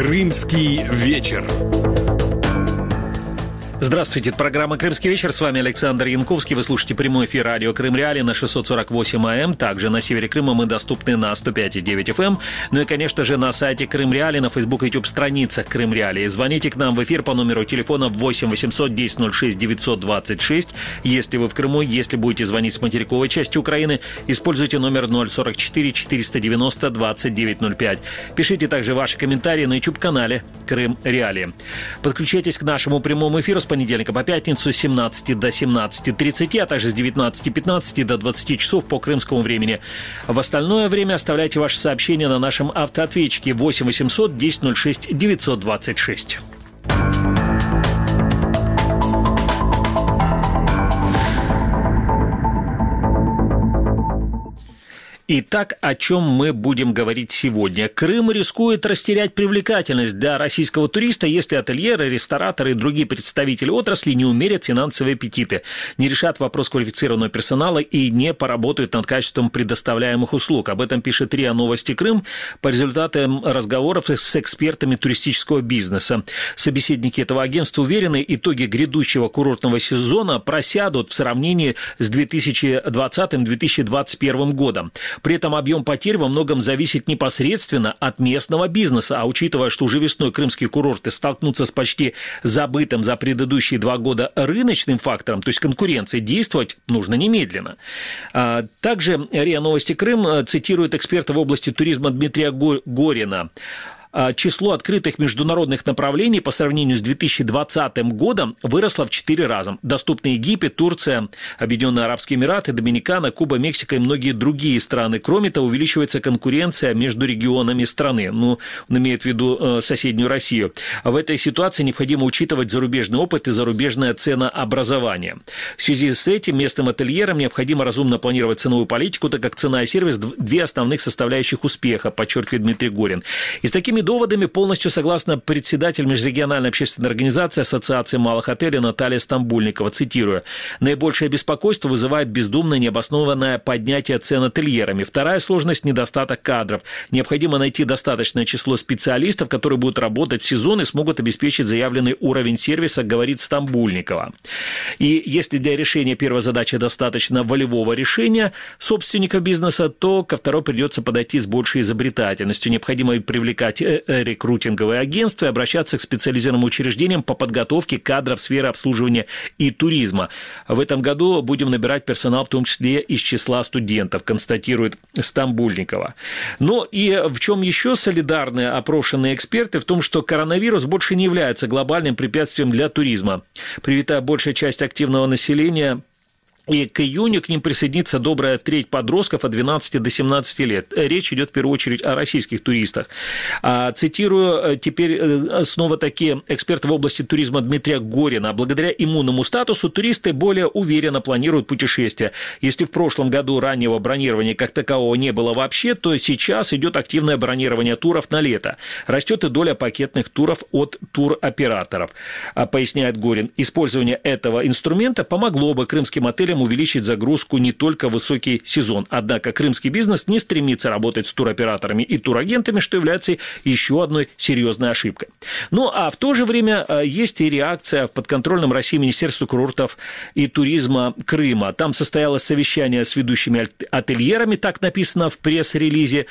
Крымский вечер. Здравствуйте, это программа «Крымский вечер». С вами Александр Янковский. Вы слушаете прямой эфир радио Крым Реалии на 648 АМ. Также на севере Крыма мы доступны на 105,9 FM. Ну и, конечно же, на сайте Крым Реалии, на Facebook и YouTube страницах Крым Реалии. Звоните к нам в эфир по номеру телефона 8 800 10 06 926. Если вы в Крыму, если будете звонить с материковой части Украины, используйте номер 044 490 2905. Пишите также ваши комментарии на YouTube-канале Крым Реалии. Подключайтесь к нашему прямому эфиру с понедельника по пятницу с 17 до 17:30, а также с 19:15 до 20 часов по крымскому времени. В остальное время оставляйте ваши сообщения на нашем автоответчике 8 800 10 06 926. Итак, о чем мы будем говорить сегодня? Крым рискует растерять привлекательность для российского туриста, если ательеры, рестораторы и другие представители отрасли не умерят финансовые аппетиты, не решат вопрос квалифицированного персонала и не поработают над качеством предоставляемых услуг. Об этом пишет РИА Новости Крым по результатам разговоров с экспертами туристического бизнеса. Собеседники этого агентства уверены, итоги грядущего курортного сезона просядут в сравнении с 2020-2021 годом. При этом объем потерь во многом зависит непосредственно от местного бизнеса, а учитывая, что уже весной крымские курорты столкнутся с почти забытым за предыдущие 2 года рыночным фактором, то есть конкуренцией, действовать нужно немедленно. Также РИА Новости Крым цитирует эксперта в области туризма Дмитрия Горина. Число открытых международных направлений по сравнению с 2020 годом выросло в 4 раза. Доступны Египет, Турция, Объединенные Арабские Эмираты, Доминикана, Куба, Мексика и многие другие страны. Кроме того, увеличивается конкуренция между регионами страны. Он имеет в виду соседнюю Россию. В этой ситуации необходимо учитывать зарубежный опыт и зарубежное ценообразование. В связи с этим местным ательерам необходимо разумно планировать ценовую политику, так как цена и сервис – 2 основных составляющих успеха, подчеркивает Дмитрий Горин. И с такими доводами полностью согласна председатель межрегиональной общественной организации Ассоциации малых отелей Наталья Стамбульникова. Цитирую: «Наибольшее беспокойство вызывает бездумное необоснованное поднятие цен ательерами. Вторая сложность – недостаток кадров. Необходимо найти достаточное число специалистов, которые будут работать в сезон и смогут обеспечить заявленный уровень сервиса», говорит Стамбульникова. И если для решения первой задачи достаточно волевого решения собственников бизнеса, то ко второй придется подойти с большей изобретательностью. Необходимо привлекать рекрутинговые агентства и обращаться к специализированным учреждениям по подготовке кадров сферы обслуживания и туризма. В этом году будем набирать персонал, в том числе из числа студентов, констатирует Стамбульникова. Но и в чем еще солидарны опрошенные эксперты? В том, что коронавирус больше не является глобальным препятствием для туризма. Привитая большая часть активного населения, и к июню к ним присоединится добрая треть подростков от 12 до 17 лет. Речь идет в первую очередь о российских туристах. Цитирую теперь снова-таки эксперта в области туризма Дмитрия Горина. Благодаря иммунному статусу туристы более уверенно планируют путешествия. Если в прошлом году раннего бронирования как такового не было вообще, то сейчас идет активное бронирование туров на лето. Растет и доля пакетных туров от туроператоров, поясняет Горин. Использование этого инструмента помогло бы крымским отелям увеличить загрузку не только в высокий сезон. Однако крымский бизнес не стремится работать с туроператорами и турагентами, что является еще одной серьезной ошибкой. Ну, а в то же время есть и реакция в подконтрольном России Министерства курортов и туризма Крыма. Там состоялось совещание с ведущими ательерами, так написано в пресс-релизе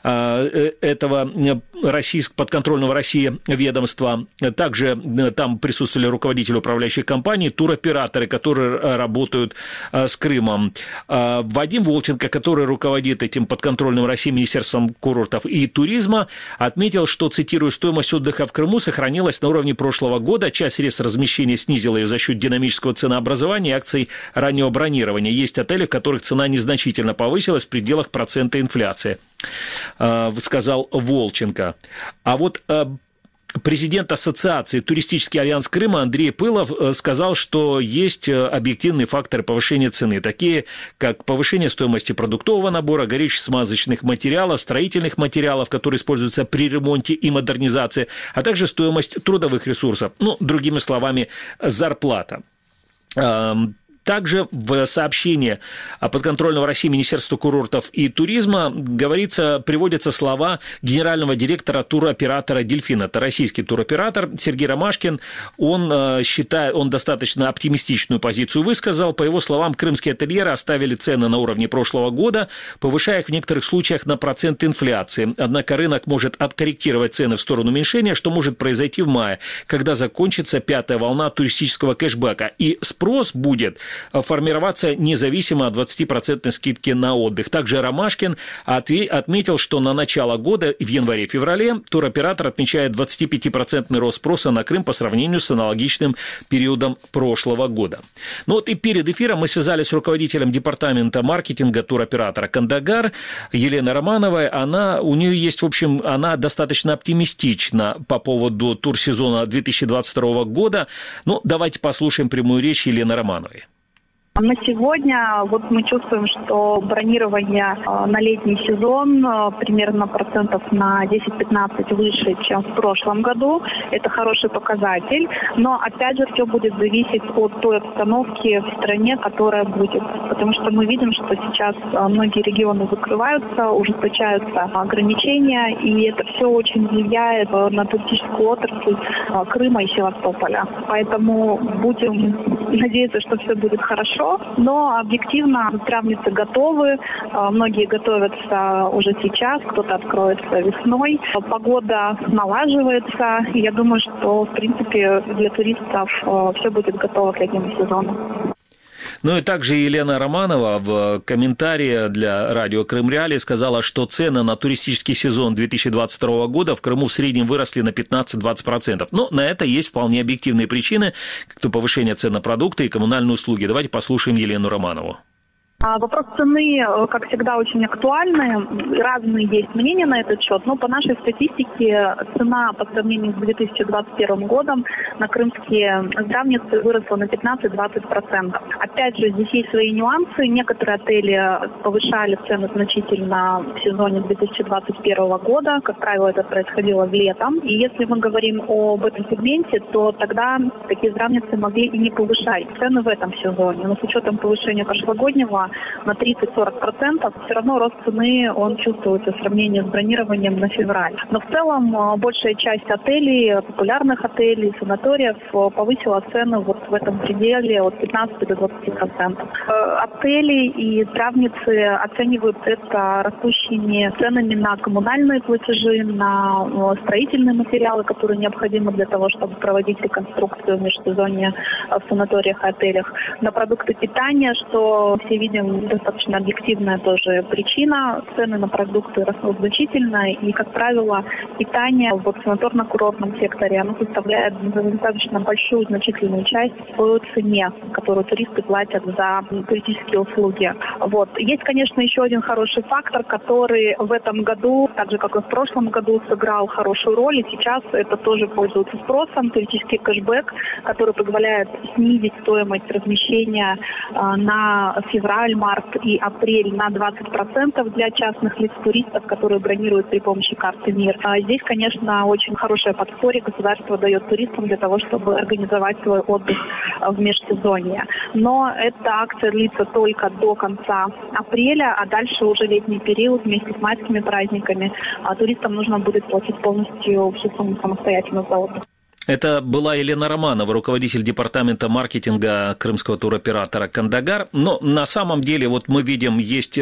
этого подконтрольного России ведомства. Также там присутствовали руководители управляющих компаний, туроператоры, которые работают с Крымом. Вадим Волченко, который руководит этим подконтрольным России Министерством курортов и туризма, отметил, что, цитирую, «стоимость отдыха в Крыму сохранилась на уровне прошлого года, часть средств размещения снизила ее за счет динамического ценообразования и акций раннего бронирования. Есть отели, в которых цена незначительно повысилась в пределах процента инфляции», сказал Волченко. А вот президент Ассоциации «Туристический альянс Крыма» Андрей Пылов сказал, что есть объективные факторы повышения цены, такие как повышение стоимости продуктового набора, горюче-смазочных материалов, строительных материалов, которые используются при ремонте и модернизации, а также стоимость трудовых ресурсов, другими словами, зарплата. Также в сообщении подконтрольного России Министерства курортов и туризма приводятся слова генерального директора туроператора «Дельфин». Это российский туроператор Сергей Ромашкин. Он достаточно оптимистичную позицию высказал. По его словам, крымские ательеры оставили цены на уровне прошлого года, повышая их в некоторых случаях на процент инфляции. Однако рынок может откорректировать цены в сторону уменьшения, что может произойти в мае, когда закончится 5-я волна туристического кэшбэка. И спрос будет формироваться независимо от 20% скидки на отдых. Также Ромашкин отметил, что на начало года в январе-феврале туроператор отмечает 25% рост спроса на Крым по сравнению с аналогичным периодом прошлого года. Ну вот и перед эфиром мы связались с руководителем департамента маркетинга туроператора «Кандагар» Еленой Романовой. Она достаточно оптимистична по поводу турсезона 2022 года. Ну, давайте послушаем прямую речь Елены Романовой. На сегодня мы чувствуем, что бронирование на летний сезон примерно процентов на 10-15 выше, чем в прошлом году. Это хороший показатель. Но, опять же, все будет зависеть от той обстановки в стране, которая будет. Потому что мы видим, что сейчас многие регионы закрываются, ужесточаются ограничения, и это все очень влияет на туристическую отрасль Крыма и Севастополя. Поэтому будем надеяться, что все будет хорошо. Но объективно травницы готовы, многие готовятся уже сейчас, кто-то откроется весной. Погода налаживается, и я думаю, что, в принципе, для туристов все будет готово к летнему сезону. Ну и также Елена Романова в комментарии для радио «Крым Реалии» сказала, что цены на туристический сезон 2022 года в Крыму в среднем выросли на 15-20%. Но на это есть вполне объективные причины, как то повышение цен на продукты и коммунальные услуги. Давайте послушаем Елену Романову. Вопрос цены, как всегда, очень актуальный. Разные есть мнения на этот счет, но по нашей статистике цена по сравнению с 2021 годом на крымские здравницы выросла на 15-20%. Опять же, здесь есть свои нюансы. Некоторые отели повышали цены значительно в сезоне 2021 года. Как правило, это происходило летом. И если мы говорим об этом сегменте, то тогда такие здравницы могли и не повышать цены в этом сезоне. Но с учетом повышения прошлогоднего на 30-40%, все равно рост цены, он чувствуется в сравнении с бронированием на февраль. Но в целом большая часть отелей, популярных отелей, санаториев повысила цены в этом пределе от 15 до 20%. Отели и здравницы оценивают это растущими ценами на коммунальные платежи, на строительные материалы, которые необходимы для того, чтобы проводить реконструкцию в межсезонье в санаториях и отелях, на продукты питания, что все видим, достаточно объективная тоже причина. Цены на продукты растут значительно, и, как правило, питание в санаторно-курортном секторе оно составляет достаточно большую, значительную часть в цене, которую туристы платят за туристические услуги. Есть, конечно, еще один хороший фактор, который в этом году, так же, как и в прошлом году, сыграл хорошую роль, и сейчас это тоже пользуется спросом. Туристический кэшбэк, который позволяет снизить стоимость размещения на февраль, март и апрель на 20% для частных лиц туристов, которые бронируют при помощи карты МИР. Здесь, конечно, очень хорошее подспорье государство дает туристам для того, чтобы организовать свой отдых в межсезонье. Но эта акция длится только до конца апреля, а дальше уже летний период вместе с майскими праздниками. Туристам нужно будет платить полностью всю сумму самостоятельно за отдых. Это была Елена Романова, руководитель департамента маркетинга крымского туроператора «Кандагар». Но на самом деле мы видим, есть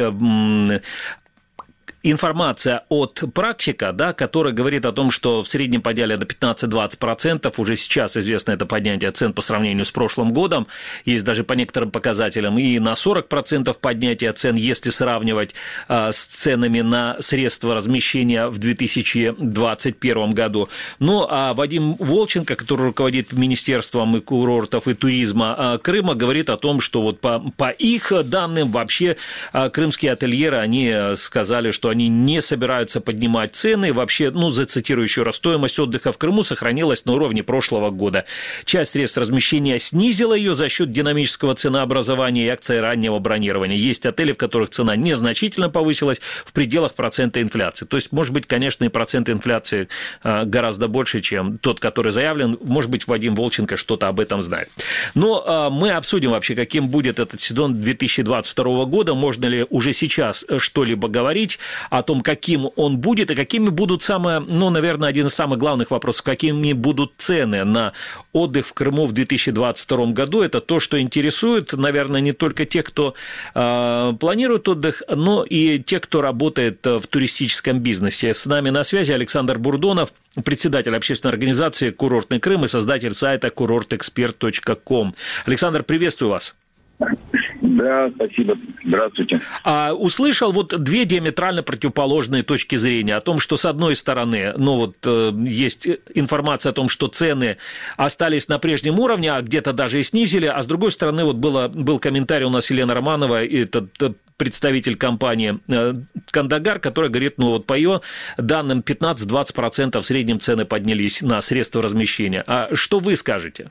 информация от практика, который говорит о том, что в среднем подняли до 15-20%. Уже сейчас известно это поднятие цен по сравнению с прошлым годом. Есть даже по некоторым показателям и на 40% поднятие цен, если сравнивать с ценами на средства размещения в 2021 году. Ну, а Вадим Волченко, который руководит Министерством и курортов и туризма Крыма, говорит о том, что по их данным вообще крымские ательеры, они сказали, что они не собираются поднимать цены. Вообще, зацитирую еще раз, стоимость отдыха в Крыму сохранилась на уровне прошлого года. Часть средств размещения снизила ее за счет динамического ценообразования и акций раннего бронирования. Есть отели, в которых цена незначительно повысилась в пределах процента инфляции. То есть, может быть, конечно, и процент инфляции гораздо больше, чем тот, который заявлен. Может быть, Вадим Волченко что-то об этом знает. Но мы обсудим вообще, каким будет этот сезон 2022 года. Можно ли уже сейчас что-либо говорить о том, каким он будет и какими будут наверное, один из самых главных вопросов, какими будут цены на отдых в Крыму в 2022 году. Это то, что интересует, наверное, не только тех, кто планирует отдых, но и тех, кто работает в туристическом бизнесе. С нами на связи Александр Бурдонов, председатель общественной организации «Курортный Крым» и создатель сайта kurortexpert.com. Александр, приветствую вас. Да, спасибо. Здравствуйте. Услышал две диаметрально противоположные точки зрения о том, что с одной стороны, есть информация о том, что цены остались на прежнем уровне, а где-то даже и снизили, а с другой стороны был комментарий у нас Елены Романовой, этот представитель компании «Кандагар», которая говорит, по ее данным 15-20% в среднем цены поднялись на средства размещения. А что вы скажете?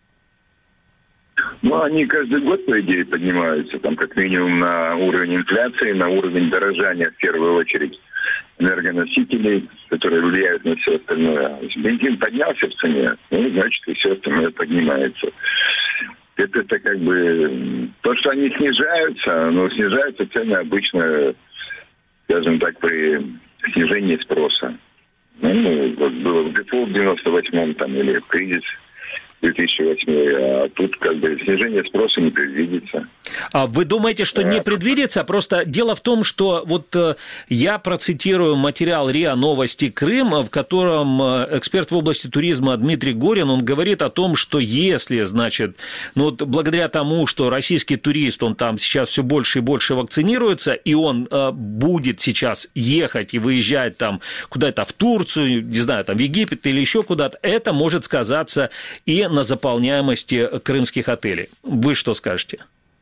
Они каждый год, по идее, поднимаются, как минимум на уровень инфляции, на уровень дорожания, в первую очередь, энергоносителей, которые влияют на все остальное. Если бензин поднялся в цене, значит, и все остальное поднимается. Это то, что они снижаются, но снижаются цены обычно, скажем так, при снижении спроса. Было в дефолт в 98-м, или в кризис 2008, а тут снижение спроса не предвидится. А вы думаете, что не предвидится? Просто дело в том, что я процитирую материал РИА «Новости Крым», в котором эксперт в области туризма Дмитрий Горин, он говорит о том, что если, благодаря тому, что российский турист, он там сейчас все больше и больше вакцинируется, и он будет сейчас ехать и выезжать там куда-то в Турцию, не знаю, в Египет или еще куда-то, это может сказаться и на заполняемости крымских отелей. Вы что скажете?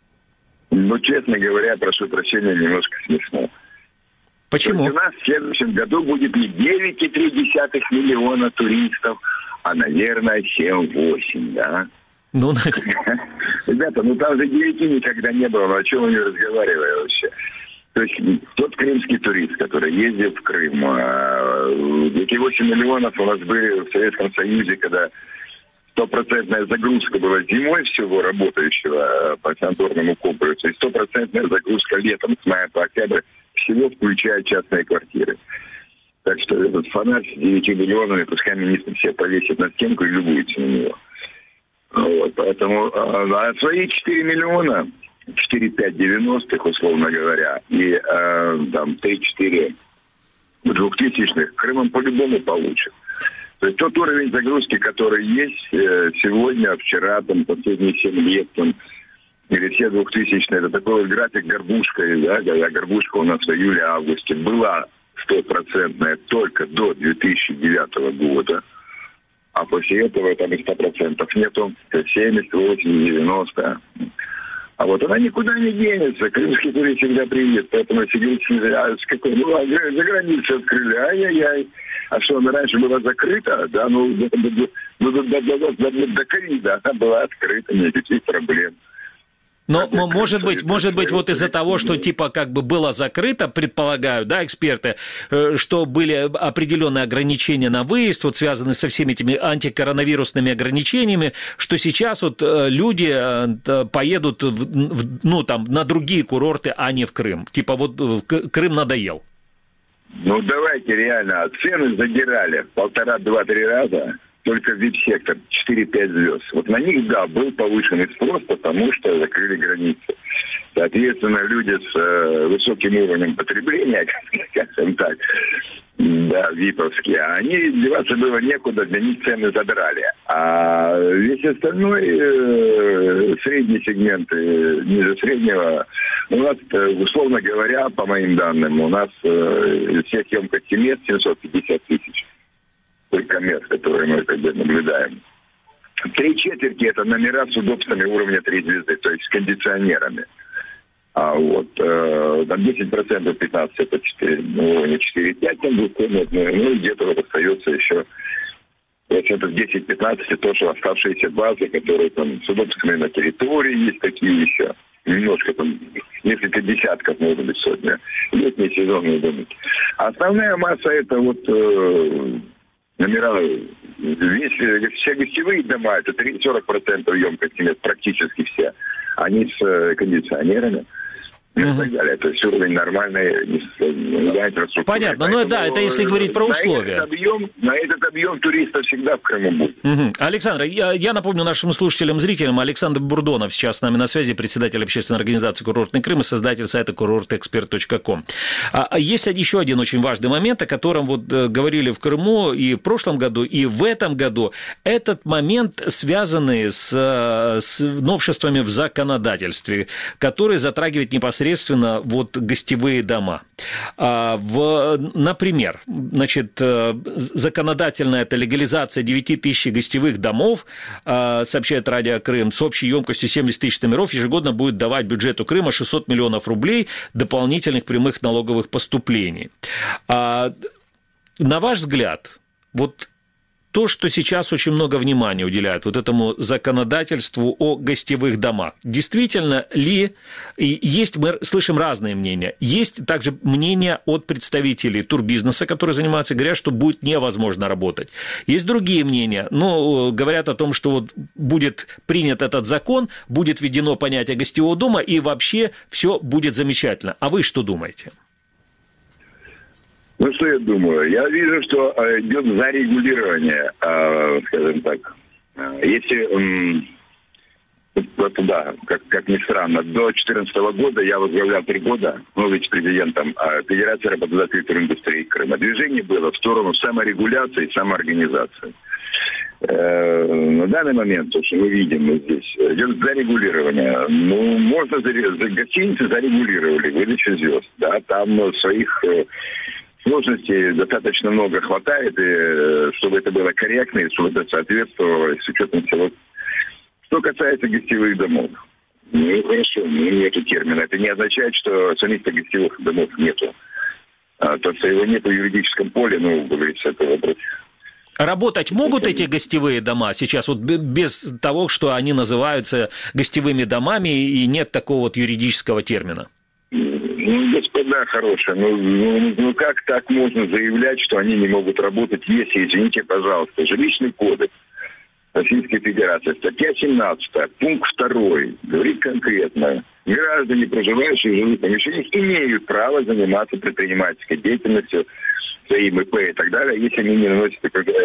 Честно говоря, прошу прощения, немножко смешно. Почему? У нас в следующем году будет не 9,3 миллиона туристов, а, наверное, 7-8, да? Ребята, там же 9 никогда не было, о чем мы разговариваем вообще? То есть тот крымский турист, который ездит в Крым, эти 8 миллионов у нас были в Советском Союзе, когда 100% загрузка была зимой всего работающего по санаторному комплексу, и 100% загрузка летом с мая по октябрь всего, включая частные квартиры. Так что этот фонарь с 9 миллионами, пускай министр все повесит на стенку и любуется на него. Поэтому свои 4 миллиона, 4-5 90-х, условно говоря, и 3-4 2000-х Крымом по-любому получит. То есть тот уровень загрузки, который есть сегодня, вчера, последние 7 лет, или все 2000-е, это такой график горбушкой, да, когда горбушка у нас в июле-августе была 100% только до 2009 года, а после этого и 100% нету, 70, 80, 90. А она никуда не денется. Крымский турист всегда приедет. Поэтому если говорить, за границей открыли, ай-яй-яй. А что, она раньше была закрыта? Да, до ковида она была открыта, никаких проблем. Но, может быть, из-за того, что было закрыто, предполагают, да, эксперты, что были определенные ограничения на выезд, связанные со всеми этими антикоронавирусными ограничениями, что сейчас люди поедут на другие курорты, а не в Крым. Крым надоел. Давайте реально, цены задирали 1,5-2-3 раза. Только VIP-сектор 4-5 звезд. На них, да, был повышенный спрос, потому что закрыли границы. Соответственно, люди с высоким уровнем потребления, скажем так, да, виповские, они деваться было некуда, для них цены задрали. А весь остальной средний сегмент, ниже среднего, у нас, условно говоря, по моим данным, у нас всех емкостей мест 750 тысяч. Только мест, которые мы наблюдаем. 3/4 это номера с удобствами уровня 3 звезды, то есть с кондиционерами. Вот. Там 10%, 15% это 4,5 там двухкомнатные, и где-то вот остается еще процентов 10-15, то, что оставшиеся базы, которые там собственные на территории есть такие еще. Немножко там, несколько десятков, может быть, сотня. Летние сезонные домики. А основная масса это вот номера, все гостевые дома, это 40% емкости, практически все. Они с кондиционерами. И так далее. То есть уровень нормальный, инфраструктура. Понятно, но да, это если говорить про условия. На этот объем туристов всегда в Крыму будет. Александр, я напомню нашим слушателям, зрителям, Александр Бурдонов сейчас с нами на связи, председатель общественной организации «Курортный Крым» и создатель сайта kurortexpert.com. Есть еще один очень важный момент, о котором вот говорили в Крыму и в прошлом году, и в этом году. Этот момент, связанный с новшествами в законодательстве, который затрагивает непосредственно вот гостевые дома. Например, значит, законодательно это легализация 9 тысяч гостевых домов, сообщает Радио Крым, с общей емкостью 70 тысяч номеров ежегодно будет давать бюджету Крыма 600 миллионов рублей дополнительных прямых налоговых поступлений. На ваш взгляд, вот то, что сейчас очень много внимания уделяют вот этому законодательству о гостевых домах, действительно ли, есть, мы слышим разные мнения, есть также мнение от представителей турбизнеса, которые занимаются, говорят, что будет невозможно работать. Есть другие мнения, но говорят о том, что вот будет принят этот закон, будет введено понятие гостевого дома, и вообще все будет замечательно. А вы что думаете? Ну, что я думаю? Я вижу, что идет зарегулирование, скажем так. Если, да, как ни странно, до 2014 года я возглавлял 3 года, вице-президентом Федерации работодателей туриндустрии Крыма. Движение было в сторону саморегуляции и самоорганизации. На данный момент, то, что мы видим здесь, идет зарегулирование. Ну, можно гостиницы зарегулировали, выдачу звезд, да, там своих сложностей достаточно много хватает, и чтобы это было корректно, и чтобы это соответствовало с учетом всего. Что касается гостевых домов, ну хорошо, нету термина. Это не означает, что самих гостевых домов нету. То, что его нет в юридическом поле, как говорится, это вопрос. Работать могут эти гостевые дома сейчас, вот без того, что они называются гостевыми домами, и нет такого вот юридического термина? Господа хорошие, как так можно заявлять, что они не могут работать, если, извините, пожалуйста, жилищный кодекс Российской Федерации, статья 17, пункт 2, говорит конкретно, граждане, проживающие в жилых помещениях, имеют право заниматься предпринимательской деятельностью, своим ИП и так далее, если они не наносят,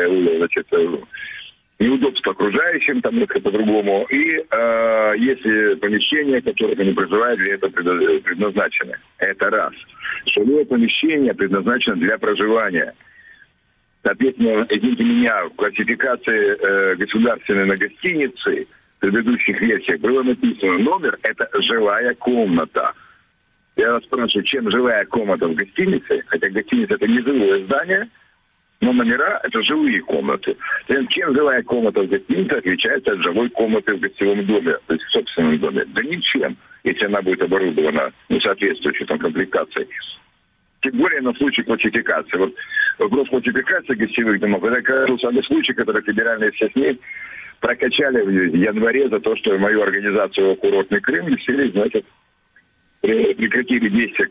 неудобства окружающим, там несколько по-другому, и если помещения, в которых они проживают, для этого предназначены. Это раз. Жилое помещение предназначено для проживания. Соответственно, извините меня, в классификации государственной на гостинице в предыдущих версиях было написано, номер – это жилая комната. Я вас спрашиваю, чем жилая комната в гостинице, хотя гостиница – это не жилое здание, но номера – это жилые комнаты. Чем жилая комната в гостинице отличается от жилой комнаты в гостевом доме, то есть в собственном доме? Да ничем, если она будет оборудована соответствующей комплектацией. Тем более на случай классификации. Вот вопрос классификации гостевых домов – это как раз самый случай, который федеральные все СМИ прокачали в январе за то, что мою организацию «Курортный Крым» решили, прекратили действия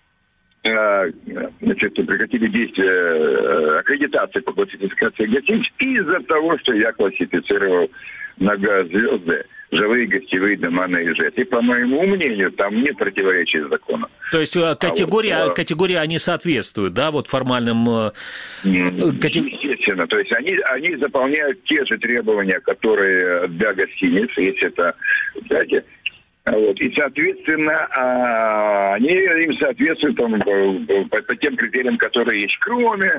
аккредитации по классификации гостиниц из-за того, что я классифицировал многозвезды, жилые гостевые дома на Ижевске. И, по моему мнению, там нет противоречий с законом. То есть категории они соответствуют, да, вот формальным... Естественно. То есть они заполняют те же требования, которые для гостиниц, если это, знаете... И, соответственно, они им соответствуют по тем критериям, которые есть, кроме.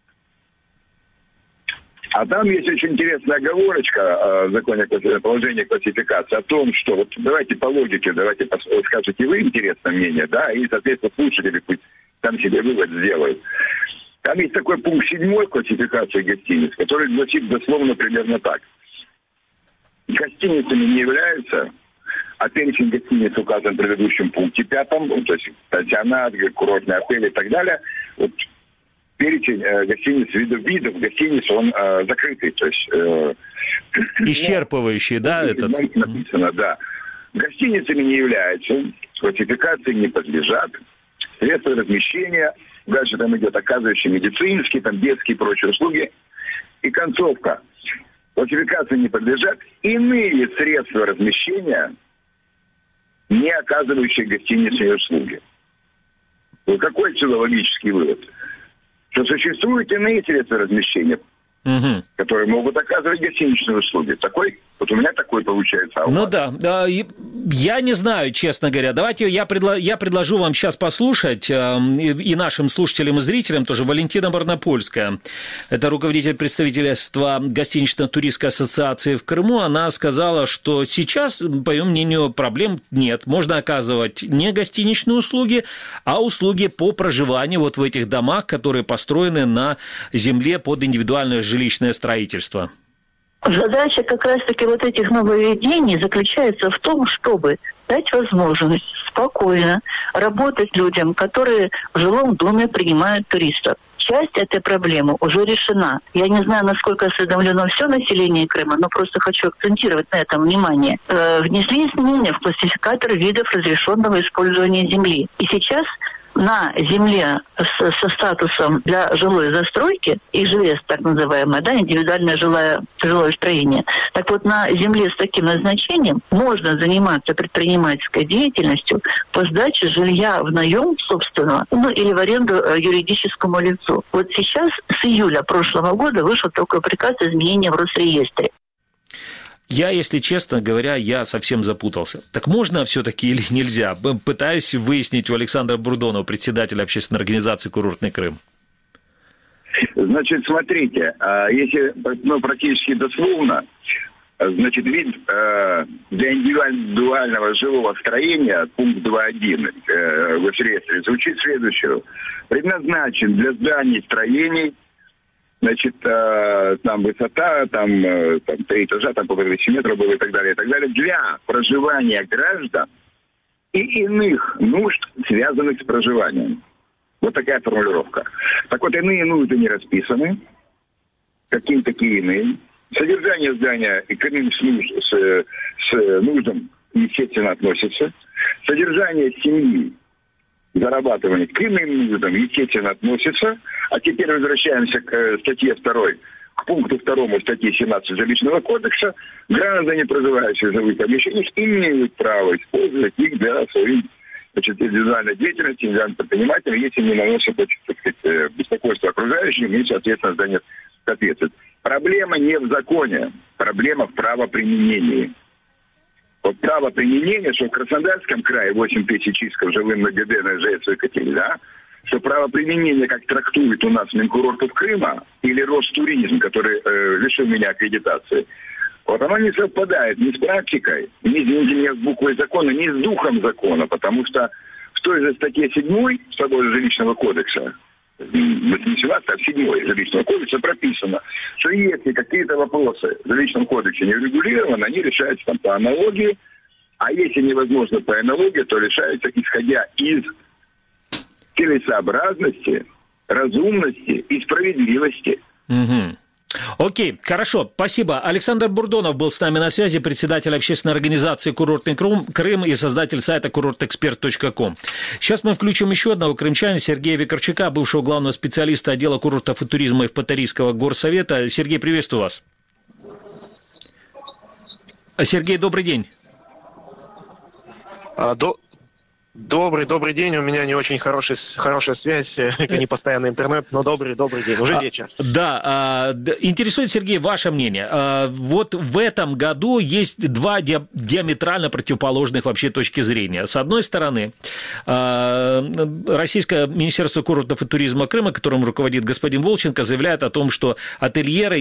А там есть очень интересная оговорочка в законе положения классификации о том, что вот давайте по логике, давайте скажете вы интересное мнение, да, и, соответственно, слушатели пусть там себе вывод сделают. Там есть такой пункт 7 классификации гостиниц, который гласит дословно примерно так. Гостиницами не являются а перечень гостиниц указан в предыдущем пункте 5, то есть пансионат, курортные отели и так далее. Вот перечень гостиниц, видов гостиниц, он закрытый, то есть... Исчерпывающий, да? Этот? Написано, да. Гостиницами не являются, классификации не подлежат, средства размещения, дальше там идет оказывающие медицинские, там детские и прочие услуги. И концовка. Классификации не подлежат иные средства размещения, не оказывающие гостиничные услуги. Вот какой отсюда логический вывод? Что существуют иные средства размещения, которые могут оказывать гостиничные услуги. Вот у меня такой получается. Ну да, я не знаю, честно говоря. Давайте я предложу вам сейчас послушать, и нашим слушателям и зрителям тоже, Валентина Барнопольская. Это руководитель представительства Гостинично-туристской ассоциации в Крыму. Она сказала, что сейчас, по ее мнению, проблем нет. Можно оказывать не гостиничные услуги, а услуги по проживанию вот в этих домах, которые построены на земле под индивидуальное жилищное строительство. Задача как раз-таки вот этих нововведений заключается в том, чтобы дать возможность спокойно работать людям, которые в жилом доме принимают туристов. Часть этой проблемы уже решена. Я не знаю, насколько осведомлено все население Крыма, но просто хочу акцентировать на этом внимание. Внесли изменения в классификатор видов разрешенного использования земли. И сейчас на земле со статусом для жилой застройки, ИЖС так называемое, да, индивидуальное жилое строение. Так вот, на земле с таким назначением можно заниматься предпринимательской деятельностью по сдаче жилья в наем собственного, или в аренду юридическому лицу. Вот сейчас, с июля прошлого года, вышел только приказ изменения в Росреестре. Я, если честно говоря, я совсем запутался. Так можно все-таки или нельзя? Пытаюсь выяснить у Александра Бурдонова, председателя общественной организации «Курортный Крым». Значит, смотрите, если практически дословно, значит, вид для индивидуального жилого строения, пункт 2.1 в реестре, звучит следующее. Предназначен для зданий и строений, значит, там высота, там 3 этажа, там по 8 метров было и так далее, для проживания граждан и иных нужд, связанных с проживанием. Вот такая формулировка. Так вот, иные нужды не расписаны. Какие такие иные? Содержание здания и к иным с нуждам, естественно, относится. Содержание семьи, зарабатывание к иным нуждам, естественно, относится. А теперь возвращаемся к статье 2, к пункту 2 статьи 17 Жилищного кодекса. Граждане, проживающие в жилых помещениях, имеют право использовать их для своей, значит, индивидуальной деятельности, индивидуального предпринимателя, если не наносят, так сказать, беспокойство окружающим, и, соответственно, здание соответствует. Проблема не в законе, проблема в правоприменении. Вот правоприменение, что в Краснодарском крае 8 тысяч исков жилым на ГД на ЖЭС выкатили, да? Что правоприменение, как трактует у нас Минкурортов Крыма, или Ростуризм, который лишил меня аккредитации, вот оно не совпадает ни с практикой, ни с буквой закона, ни с духом закона, потому что в той же статье 7 с того же Жилищного кодекса, не 17, а в 7 Жилищного кодекса прописано, что если какие-то вопросы в Жилищном кодексе не урегулированы, они решаются там по аналогии, а если невозможно по аналогии, то решаются исходя из целесообразности, разумности и справедливости. Угу. Окей, хорошо, спасибо. Александр Бурдонов был с нами на связи, председатель общественной организации «Курортный Крым» и создатель сайта kurortexpert.com. Сейчас мы включим еще одного крымчанина, Сергея Викарчука, бывшего главного специалиста отдела курортов и туризма Евпаторийского горсовета. Сергей, приветствую вас. Сергей, добрый день. Добрый день, у меня не очень хорошая связь, не постоянный интернет, но добрый день, уже вечер. Да, интересует, Сергей, ваше мнение. Вот в этом году есть два диаметрально противоположных вообще точки зрения. С одной стороны, Российское министерство курортов и туризма Крыма, которым руководит господин Волченко, заявляет о том, что ательеры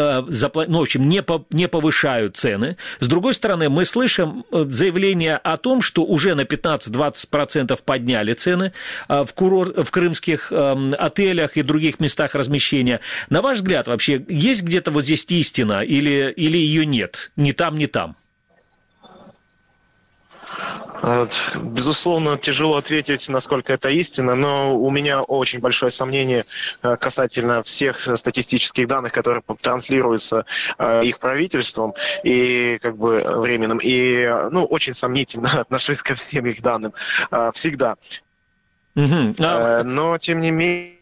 не повышают цены. С другой стороны, мы слышим заявление о том, что уже на 15-20% подняли цены в крымских отелях и других местах размещения. На ваш взгляд, вообще, есть где-то вот здесь истина или ее нет? Ни там, ни там? Безусловно, тяжело ответить, насколько это истина, но у меня очень большое сомнение касательно всех статистических данных, которые транслируются их правительством и как бы временным. И очень сомнительно отношусь ко всем их данным. Всегда. Но, тем не менее...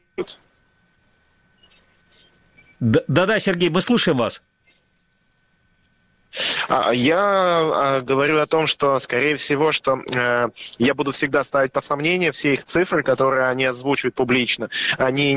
Да-да, Сергей, мы слушаем вас. Я говорю о том, что, скорее всего, что я буду всегда ставить под сомнение все их цифры, которые они озвучивают публично. Они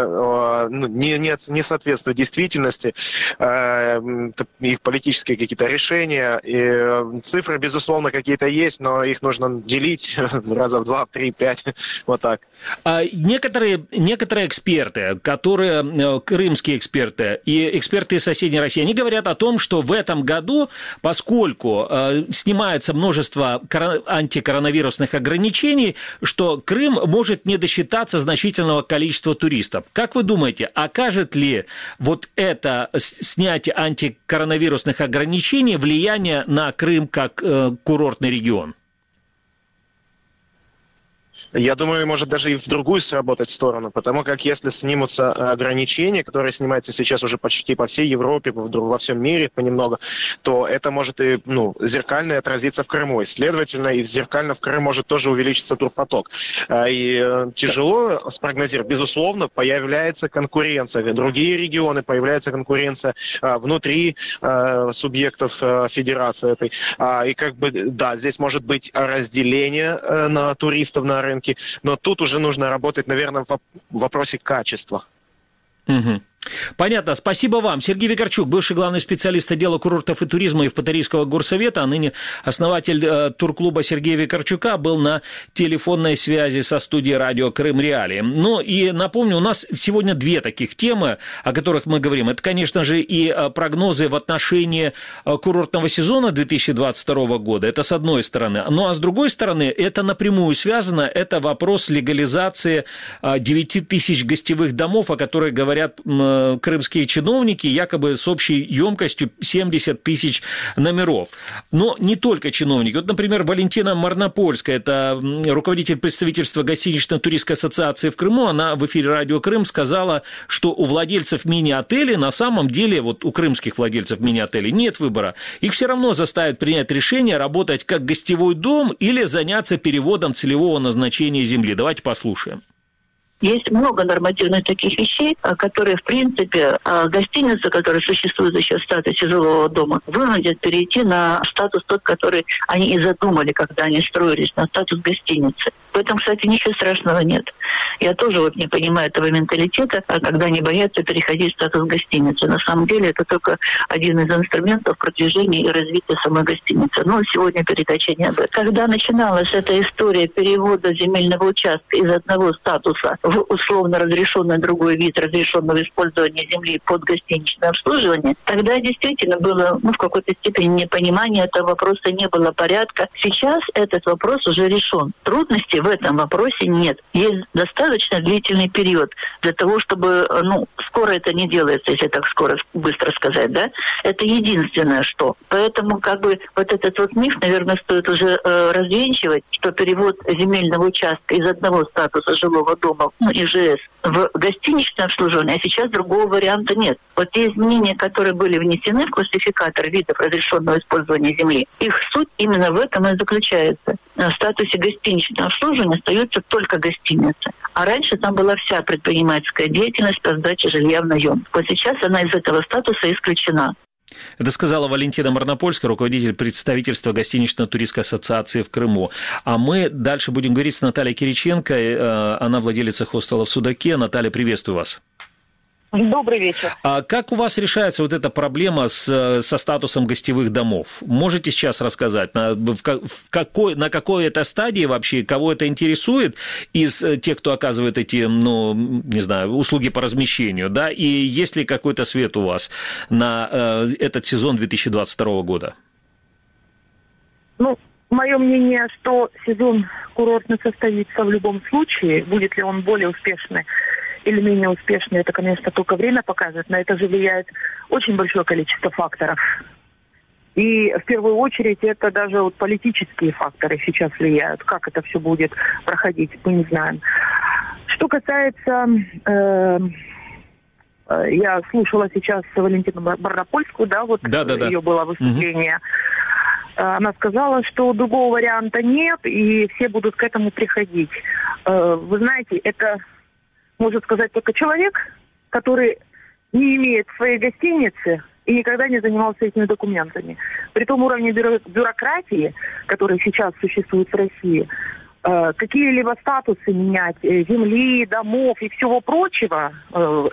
не соответствуют действительности, их политические какие-то решения. И цифры, безусловно, какие-то есть, но их нужно делить раза в 2, в 3, 5, вот так. Некоторые эксперты, крымские эксперты и эксперты из соседней России, они говорят о том, что в этом году, поскольку снимается множество антикоронавирусных ограничений, что Крым может не досчитаться значительного количества туристов. Как вы думаете, окажет ли вот это снятие антикоронавирусных ограничений влияние на Крым как курортный регион? Я думаю, может даже и в другую сработать сторону, потому как если снимутся ограничения, которые снимаются сейчас уже почти по всей Европе, во всем мире понемногу, то это может и зеркально отразиться в Крыму. И, следовательно, и зеркально в Крым может тоже увеличиться турпоток. И тяжело спрогнозировать. Безусловно, появляется конкуренция. Другие регионы, появляется конкуренция внутри субъектов федерации этой. И здесь может быть разделение на туристов на рынке, но тут уже нужно работать, наверное, в вопросе качества. Угу. Понятно. Спасибо вам. Сергей Викарчук, бывший главный специалист отдела курортов и туризма Евпаторийского горсовета, а ныне основатель турклуба Сергея Викарчука, был на телефонной связи со студией радио Крым Реалии. Ну и напомню, у нас сегодня две таких темы, о которых мы говорим. Это, конечно же, и прогнозы в отношении курортного сезона 2022 года. Это с одной стороны. Ну а с другой стороны, это напрямую связано. Это вопрос легализации 9 тысяч гостевых домов, о которых говорят крымские чиновники, якобы с общей емкостью 70 тысяч номеров. Но не только чиновники. Вот, например, Валентина Марнопольская, это руководитель представительства Гостинично-туристской ассоциации в Крыму, она в эфире радио Крым сказала, что у владельцев мини-отелей на самом деле, вот у крымских владельцев мини-отелей нет выбора. Их все равно заставят принять решение работать как гостевой дом или заняться переводом целевого назначения земли. Давайте послушаем. Есть много нормативных таких вещей, которые, в принципе, гостиницы, которые существуют еще в статусе жилого дома, вынудят перейти на статус тот, который они и задумали, когда они строились, на статус гостиницы. В этом, кстати, ничего страшного нет. Я тоже не понимаю этого менталитета, когда они боятся переходить в статус гостиницы. На самом деле это только один из инструментов продвижения и развития самой гостиницы. Но сегодня передача не об этом. Когда начиналась эта история перевода земельного участка из одного статуса в условно разрешенный другой вид разрешенного использования земли под гостиничное обслуживание, тогда действительно было в какой-то степени непонимание этого вопроса, не было порядка. Сейчас этот вопрос уже решен. Трудностей в этом вопросе нет. Есть достаточно длительный период для того, чтобы, скоро это не делается, если так быстро сказать, да? Это единственное, что. Поэтому вот этот миф, наверное, стоит уже развенчивать, что перевод земельного участка из одного статуса жилого дома, ИЖС, в гостиничное обслуживание, а сейчас другого варианта нет. Вот те изменения, которые были внесены в классификатор видов разрешенного использования земли, их суть именно в этом и заключается. В статусе гостиничного обслуживания остается только гостиница. А раньше там была вся предпринимательская деятельность по сдаче жилья в наем. Вот сейчас она из этого статуса исключена. Это сказала Валентина Марнопольская, руководитель представительства Гостинично-туристской ассоциации в Крыму. А мы дальше будем говорить с Натальей Кириченко. Она владелица хостела в Судаке. Наталья, приветствую вас. Добрый вечер. А как у вас решается вот эта проблема со статусом гостевых домов? Можете сейчас рассказать, на какой это стадии вообще, кого это интересует из тех, кто оказывает эти, услуги по размещению, да? И есть ли какой-то свет у вас на этот сезон 2022 года? Мое мнение, что сезон курортный состоится в любом случае. Будет ли он более успешный или менее успешный, это, конечно, только время покажет. На это же влияет очень большое количество факторов. И в первую очередь это даже вот политические факторы сейчас влияют. Как это все будет проходить, мы не знаем. Что касается... я слушала сейчас Валентину Барнопольскую, ее было выступление. Она сказала, что другого варианта нет, и все будут к этому приходить. Вы знаете, это может сказать только человек, который не имеет своей гостиницы и никогда не занимался этими документами. При том уровне бюрократии, который сейчас существует в России, какие-либо статусы менять, земли, домов и всего прочего,